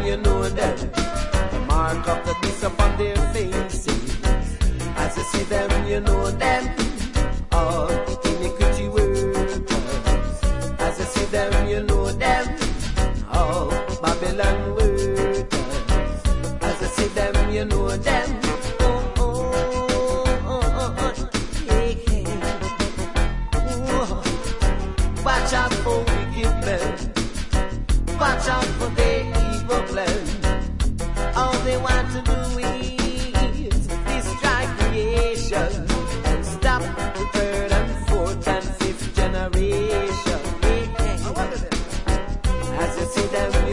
them, you know them. The mark of the beast upon their faces. As you see them, you know them. All iniquity workers. As you see them, you know them. All Babylon workers. As you see them, you know them. Watch out for wicked men. Watch out for their evil plan. All they want to do is destroy creation and stop the third and fourth and fifth generation. As you see them.